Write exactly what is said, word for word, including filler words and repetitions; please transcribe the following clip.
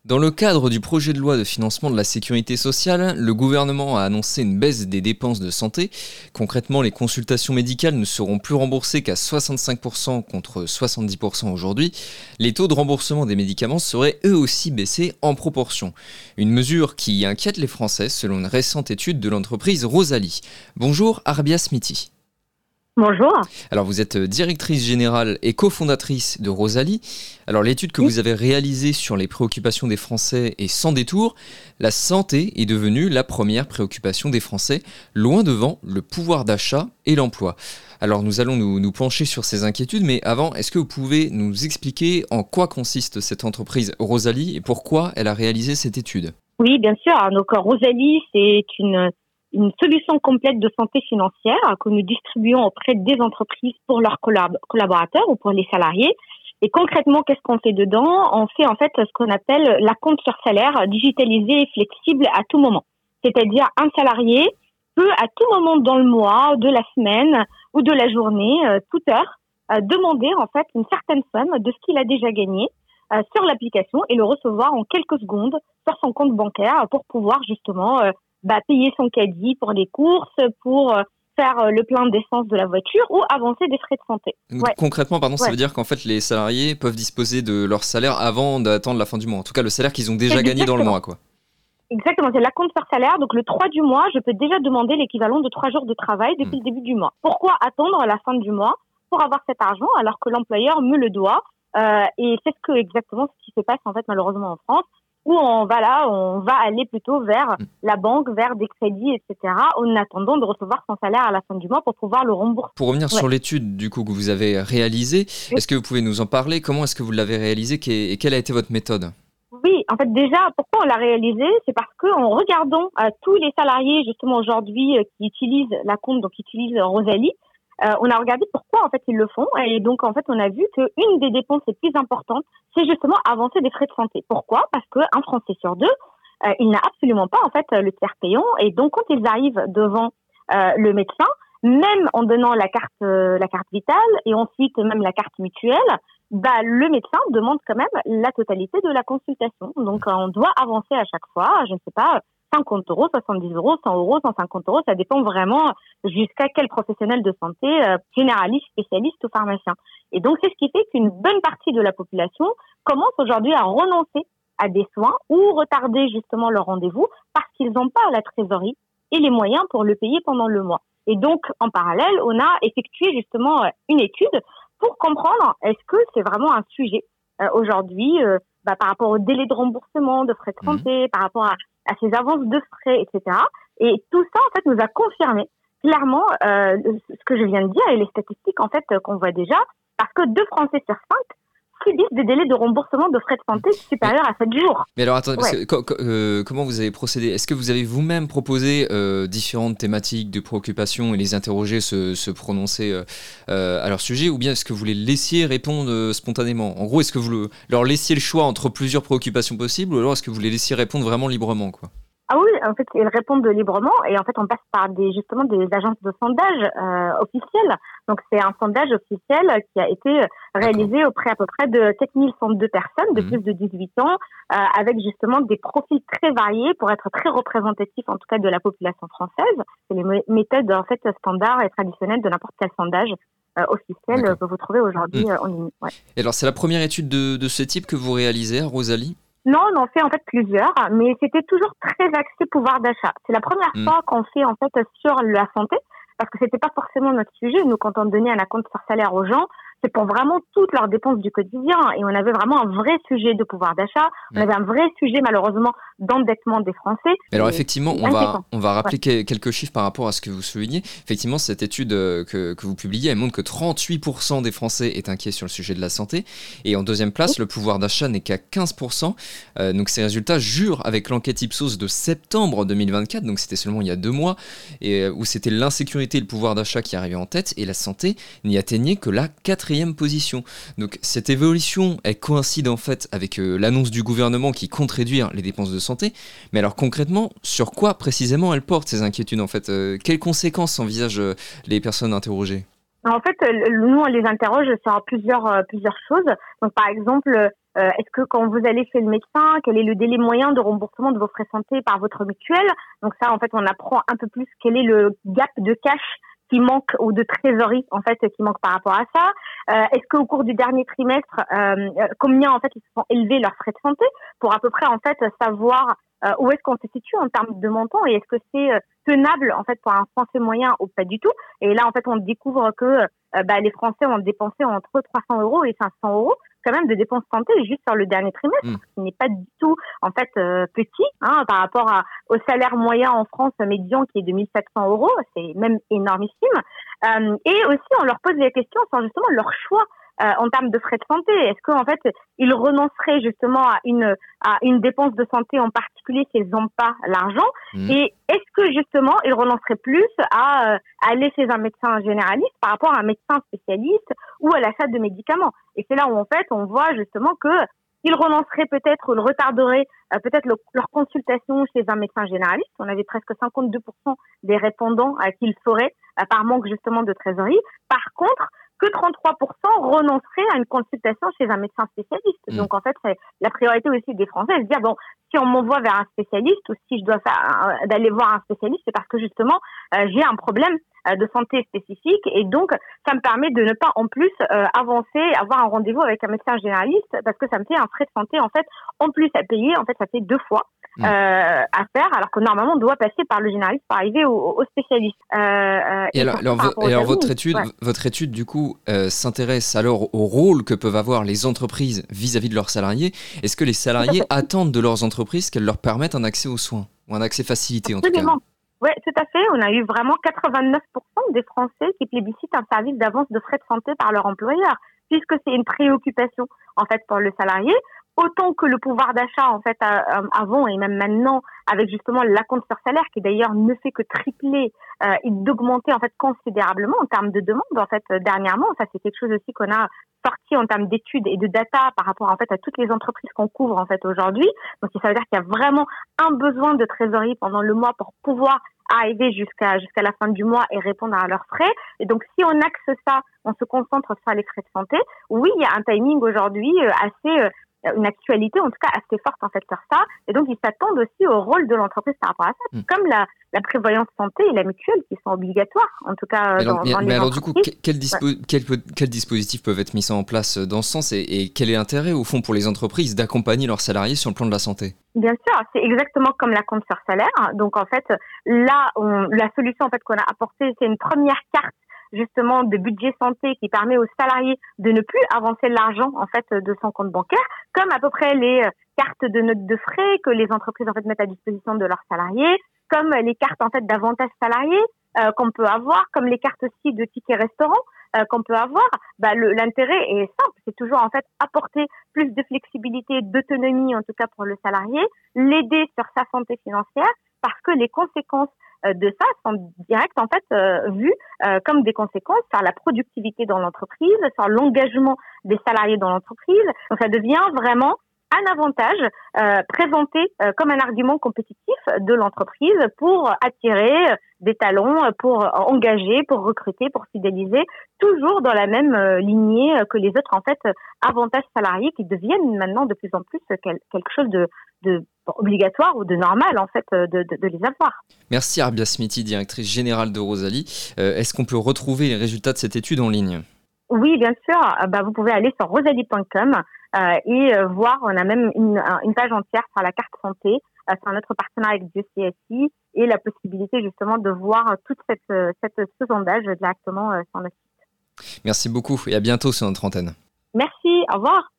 Dans le cadre du projet de loi de financement de la sécurité sociale, le gouvernement a annoncé une baisse des dépenses de santé. Concrètement, les consultations médicales ne seront plus remboursées qu'à soixante-cinq pour cent contre soixante-dix pour cent aujourd'hui. Les taux de remboursement des médicaments seraient eux aussi baissés en proportion. Une mesure qui inquiète les Français selon une récente étude de l'entreprise Rosalie. Bonjour Arbia Smithy. Bonjour. Alors vous êtes directrice générale et cofondatrice de Rosalie. Alors l'étude que oui. vous avez réalisée sur les préoccupations des Français est sans détour. La santé est devenue la première préoccupation des Français, loin devant le pouvoir d'achat et l'emploi. Alors nous allons nous, nous pencher sur ces inquiétudes, mais avant, est-ce que vous pouvez nous expliquer en quoi consiste cette entreprise Rosalie et pourquoi elle a réalisé cette étude ? Oui, bien sûr. Donc Rosalie, c'est une... une solution complète de santé financière que nous distribuons auprès des entreprises pour leurs collab- collaborateurs ou pour les salariés. Et concrètement, qu'est-ce qu'on fait dedans ? On fait en fait ce qu'on appelle la compte sur salaire digitalisé et flexible à tout moment. C'est-à-dire un salarié peut à tout moment dans le mois, de la semaine ou de la journée, euh, toute heure, euh, demander en fait une certaine somme de ce qu'il a déjà gagné euh, sur l'application et le recevoir en quelques secondes sur son compte bancaire pour pouvoir justement euh, bah, payer son caddie pour les courses, pour euh, faire euh, le plein d'essence de la voiture ou avancer des frais de santé. Ouais. Concrètement, pardon, ouais. Ça veut dire qu'en fait, les salariés peuvent disposer de leur salaire avant d'attendre la fin du mois. En tout cas, le salaire qu'ils ont déjà Exactement. gagné dans le mois, quoi. Exactement, c'est la compte sur salaire. Donc, le trois du mois, je peux déjà demander l'équivalent de trois jours de travail depuis mmh. le début du mois. Pourquoi attendre la fin du mois pour avoir cet argent alors que l'employeur me le doit euh, et c'est ce que exactement ce qui se passe en fait malheureusement en France. Où on va là, on va aller plutôt vers la banque, vers des crédits, et cetera, en attendant de recevoir son salaire à la fin du mois pour pouvoir le rembourser. Pour revenir ouais. sur l'étude du coup que vous avez réalisée, oui. est-ce que vous pouvez nous en parler ? Comment est-ce que vous l'avez réalisée et quelle a été votre méthode ? Oui, en fait déjà, pourquoi on l'a réalisée ? C'est parce qu'en regardant euh, tous les salariés justement aujourd'hui euh, qui utilisent la compte, donc qui utilisent Rosalie, Euh, on a regardé pourquoi en fait ils le font et donc en fait on a vu qu'une des dépenses les plus importantes c'est justement avancer des frais de santé. Pourquoi ? Parce qu'un Français sur deux euh, il n'a absolument pas en fait le tiers payant et donc quand ils arrivent devant euh, le médecin, même en donnant la carte euh, la carte vitale et ensuite même la carte mutuelle, bah le médecin demande quand même la totalité de la consultation. Donc euh, on doit avancer à chaque fois, je ne sais pas, cinquante euros, soixante-dix euros, cent euros, cent cinquante euros, ça dépend vraiment jusqu'à quel professionnel de santé, euh, généraliste, spécialiste ou pharmacien. Et donc, c'est ce qui fait qu'une bonne partie de la population commence aujourd'hui à renoncer à des soins ou retarder justement leur rendez-vous parce qu'ils n'ont pas la trésorerie et les moyens pour le payer pendant le mois. Et donc, en parallèle, on a effectué justement une étude pour comprendre est-ce que c'est vraiment un sujet euh, aujourd'hui euh, bah, par rapport au délai de remboursement de frais de santé, mmh. par rapport à à ces avances de frais, et cetera. Et tout ça, en fait, nous a confirmé clairement euh, ce que je viens de dire et les statistiques, en fait, qu'on voit déjà, parce que deux Français sur cinq subissent des délais de remboursement de frais de santé supérieurs à sept jours. Mais alors, attendez, ouais. parce que, co- co- euh, comment vous avez procédé ? Est-ce que vous avez vous-même proposé euh, différentes thématiques de préoccupation et les interroger, se, se prononcer euh, à leur sujet, ou bien est-ce que vous les laissiez répondre euh, spontanément ? En gros, est-ce que vous le, leur laissiez le choix entre plusieurs préoccupations possibles, ou alors est-ce que vous les laissiez répondre vraiment librement, quoi ? Ah oui, en fait, ils répondent librement et en fait, on passe par des justement des agences de sondage euh, officielles. Donc, c'est un sondage officiel qui a été réalisé D'accord. auprès à peu près de sept mille cent deux personnes de mmh. plus de dix-huit ans, euh, avec justement des profils très variés pour être très représentatifs, en tout cas, de la population française. C'est les m- méthodes en fait standards et traditionnelles de n'importe quel sondage euh, officiel D'accord. que vous trouvez aujourd'hui mmh. euh, en ligne. Ouais. Et alors, c'est la première étude de, de ce type que vous réalisez, Rosalie ? Non, on en fait en fait plusieurs, mais c'était toujours très axé pouvoir d'achat. C'est la première mmh. fois qu'on fait en fait sur la santé, parce que c'était pas forcément notre sujet. Nous, quand on donnait un acompte sur salaire aux gens, c'est pour vraiment toutes leurs dépenses du quotidien. Et on avait vraiment un vrai sujet de pouvoir d'achat. On avait un vrai sujet, malheureusement, d'endettement des Français. Alors, effectivement, on va, on va rappeler ouais. quelques chiffres par rapport à ce que vous soulignez. Effectivement, cette étude que, que vous publiez, elle montre que trente-huit pour cent des Français est inquiet sur le sujet de la santé. Et en deuxième place, oui. le pouvoir d'achat n'est qu'à quinze pour cent. Euh, donc, ces résultats jurent avec l'enquête Ipsos de septembre deux mille vingt-quatre. Donc, c'était seulement il y a deux mois, et, où c'était l'insécurité et le pouvoir d'achat qui arrivaient en tête. Et la santé n'y atteignait que la quatrième position. Donc cette évolution, elle coïncide en fait avec euh, l'annonce du gouvernement qui compte réduire les dépenses de santé. Mais alors concrètement, sur quoi précisément elle porte ces inquiétudes en fait euh, Quelles conséquences envisagent euh, les personnes interrogées ? En fait, nous on les interroge sur plusieurs euh, plusieurs choses. Donc par exemple, euh, est-ce que quand vous allez chez le médecin, quel est le délai moyen de remboursement de vos frais santé par votre mutuelle. Donc ça, en fait, on apprend un peu plus quel est le gap de cash qui manque ou de trésorerie en fait qui manque par rapport à ça. Euh, est-ce qu'au cours du dernier trimestre, euh, combien en fait ils se sont élevés leurs frais de santé pour à peu près en fait savoir euh, où est-ce qu'on se situe en termes de montant et est-ce que c'est euh, tenable en fait pour un Français moyen ou pas du tout. Et là en fait on découvre que euh, bah, les Français ont dépensé entre trois cents euros et cinq cents euros quand même de dépenses santé juste sur le dernier trimestre, mmh. ce qui n'est pas du tout en fait euh, petit hein, par rapport à, au salaire moyen en France médian qui est de mille sept cents euros, c'est même énormissime. Euh, et aussi on leur pose des questions sur justement leur choix euh, en termes de frais de santé. Est-ce qu'en fait ils renonceraient justement à une à une dépense de santé en particulier s'ils n'ont pas l'argent mmh. et est-ce que justement ils renonceraient plus à, euh, à aller chez un médecin généraliste par rapport à un médecin spécialiste ou à l'achat de médicaments. Et c'est là où en fait on voit justement que ils renonceraient peut-être ou ils retarderaient euh, peut-être le, leur consultation chez un médecin généraliste. On avait presque cinquante-deux pour cent des répondants euh, qu'ils feraient euh, par manque justement de trésorerie. Par contre, que trente-trois pour cent renonceraient à une consultation chez un médecin spécialiste. Mmh. Donc en fait, c'est la priorité aussi des Français, c'est de dire bon, si on m'envoie vers un spécialiste ou si je dois faire euh, d'aller voir un spécialiste, c'est parce que justement euh, j'ai un problème euh, de santé spécifique et donc ça me permet de ne pas en plus euh, avancer, avoir un rendez-vous avec un médecin généraliste parce que ça me fait un frais de santé en fait en plus à payer. En fait, ça fait deux fois. Euh, à faire, alors que normalement on doit passer par le généraliste pour arriver au, au spécialiste. Euh, euh, et, et alors, alors, vo- et alors votre étude, ouais. votre étude du coup euh, s'intéresse alors au rôle que peuvent avoir les entreprises vis-à-vis de leurs salariés. Est-ce que les salariés attendent de leurs entreprises qu'elles leur permettent un accès aux soins ou un accès facilité en Absolument. tout cas? Oui, tout à fait. On a eu vraiment quatre-vingt-neuf pour cent des Français qui plébiscitent un service d'avance de frais de santé par leur employeur, puisque c'est une préoccupation en fait pour le salarié. Autant que le pouvoir d'achat, en fait, avant et même maintenant, avec justement l'acompte sur salaire, qui d'ailleurs ne fait que tripler euh, et d'augmenter, en fait, considérablement en termes de demande, en fait, dernièrement. Ça, c'est quelque chose aussi qu'on a sorti en termes d'études et de data par rapport, en fait, à toutes les entreprises qu'on couvre, en fait, aujourd'hui. Donc, ça veut dire qu'il y a vraiment un besoin de trésorerie pendant le mois pour pouvoir arriver jusqu'à jusqu'à la fin du mois et répondre à leurs frais. Et donc, si on axe ça, on se concentre sur les frais de santé, oui, il y a un timing aujourd'hui euh, assez... Euh, une actualité en tout cas assez forte en fait sur ça et donc ils s'attendent aussi au rôle de l'entreprise par rapport à ça, mmh. comme la, la prévoyance santé et la mutuelle qui sont obligatoires en tout cas mais alors, dans, mais, dans les mais alors entreprises. Du coup, quels dispo- ouais. quel, quel dispositifs peuvent être mis en place dans ce sens et, et quel est l'intérêt au fond pour les entreprises d'accompagner leurs salariés sur le plan de la santé? Bien sûr, c'est exactement comme la compte sur salaire. Donc en fait là on, la solution en fait qu'on a apportée, c'est une première carte justement de budget santé qui permet aux salariés de ne plus avancer l'argent en fait de son compte bancaire, comme à peu près les cartes de notes de frais que les entreprises en fait mettent à disposition de leurs salariés, comme les cartes en fait d'avantages salariés euh, qu'on peut avoir, comme les cartes aussi de tickets restaurants euh, qu'on peut avoir. Bah, le, l'intérêt est simple, c'est toujours en fait apporter plus de flexibilité, d'autonomie en tout cas pour le salarié, l'aider sur sa santé financière parce que les conséquences de ça sont directes en fait euh, vues euh, comme des conséquences sur la productivité dans l'entreprise, sur l'engagement des salariés dans l'entreprise. Donc ça devient vraiment un avantage euh, présenté euh, comme un argument compétitif de l'entreprise pour attirer des talents, pour engager, pour recruter, pour fidéliser, toujours dans la même euh, lignée que les autres en fait avantages salariés qui deviennent maintenant de plus en plus quel, quelque chose de, de obligatoire ou de normal en fait de, de, de les avoir. Merci Arbia Smiti, directrice générale de Rosalie. Euh, est-ce qu'on peut retrouver les résultats de cette étude en ligne? Oui, bien sûr. Bah, vous pouvez aller sur rosalie point com euh, et euh, voir. On a même une, une page entière sur la carte santé, euh, sur notre partenariat avec Dieu C S I et la possibilité justement de voir toute cette, cette ce sondage directement euh, sur notre site. Merci beaucoup et à bientôt sur notre antenne. Merci. Au revoir.